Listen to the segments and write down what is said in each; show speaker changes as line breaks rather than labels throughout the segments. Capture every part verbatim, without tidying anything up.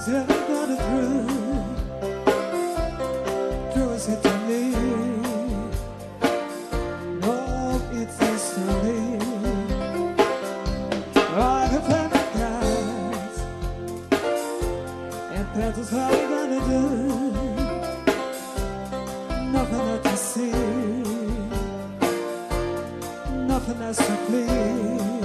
Cause every got it through, through is it to me. No, it's history. Like a family guys, and that is how we gotta do. Nothing else to see, nothing else to plead.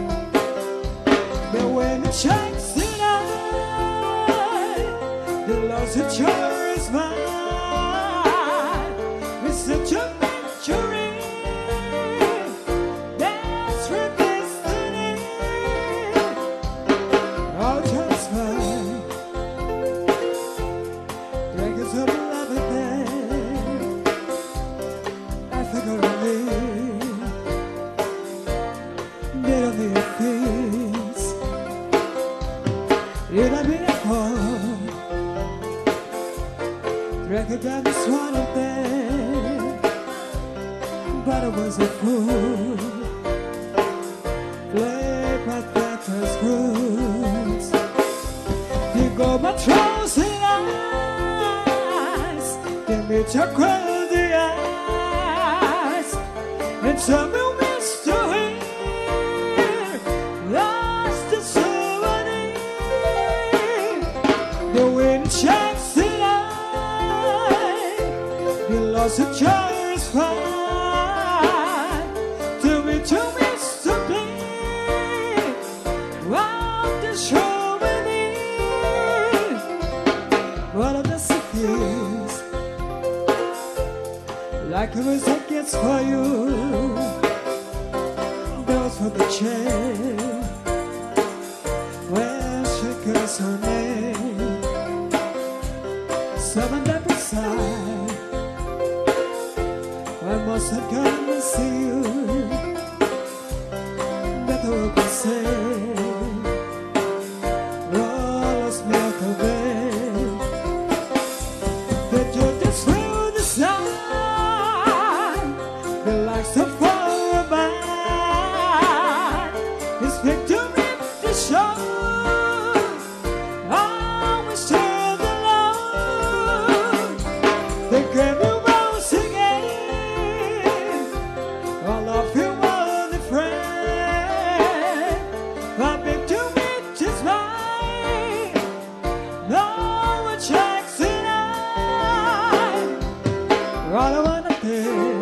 But when it shines tonight, the lost picture is mine. It's such a mystery. That's her destiny. Oh, just mine. Drink us up love again. I figure on me. Get on your feet. It'll be a home. Recognize this one of them, but I was a fool. Played my father's roots. You go my troublesome eyes, give me your crazy eyes, and tell me mystery. Lost the souvenir. The wind shines tonight. You lost a chance fine. Tell me, tell me, so clean. Wow, the show beneath. What are the secrets? Like a music gets for you. Those for the chair. Where she calls her name. Seven dead beside. I must have come to see you. Better will be said. Roll us milk away. That you're just through the sun. The lights are far above. It's victory to show. Always turn the Lord. They gave you rose again. All of you were the friend. My victory is mine. No one checks tonight. All I wanna do,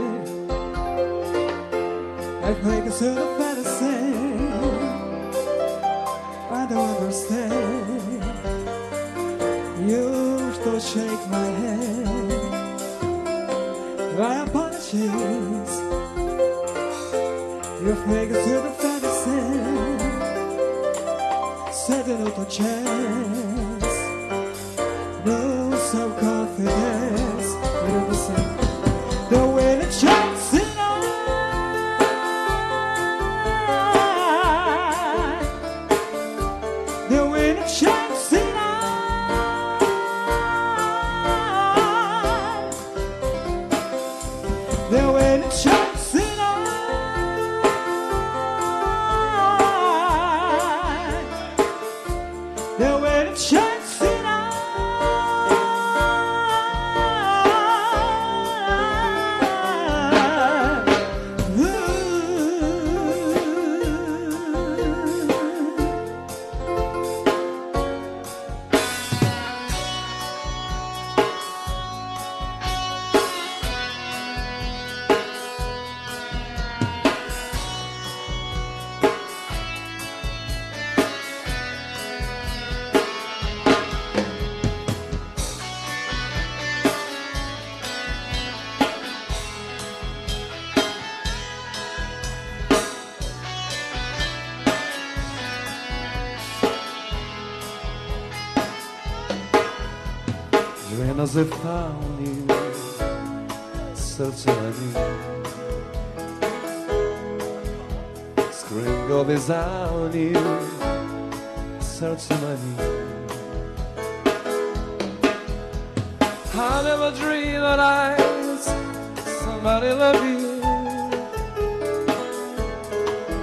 I make a sort of fantasy. I don't understand. You still shake my head. I apologize. You make a sort of fantasy. Set another chance. No self-confidence. You know the same. The way it shines tonight. The way it shines tonight. The way it shines tonight. The way it shines tonight.
Że nazywali serce meni Skrzynkowy zaunił serce meni I never dreamed that I somebody love you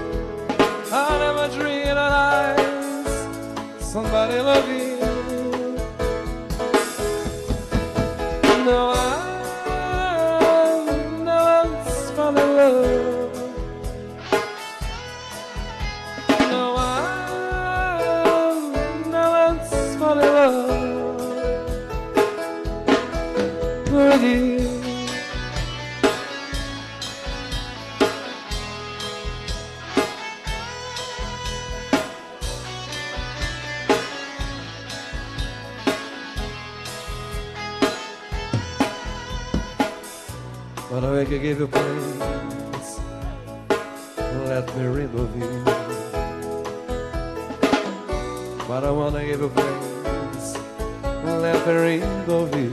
I never dreamed that I somebody love you No one, no one's fallen in love. No one, no one's fallen in love with you. But I could give you place, let me rid of you. But I wanna give you place, let me rid of you.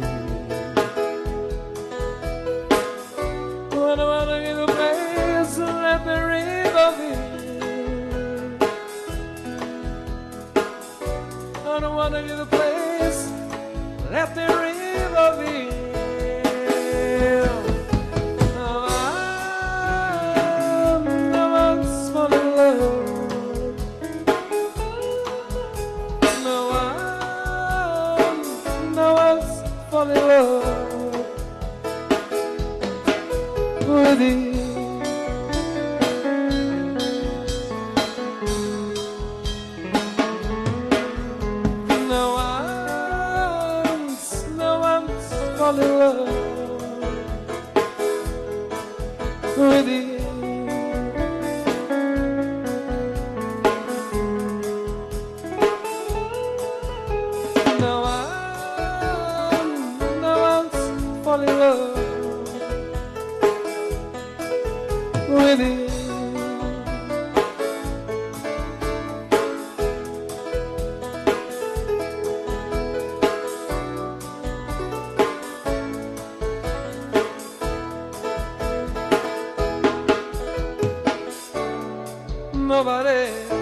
But I wanna give you place, let me rid of you. I don't wanna give you place, let me rid of you. Fall in love with you. No one's, no one's fall in love with you. No one fall in love with you. Nobody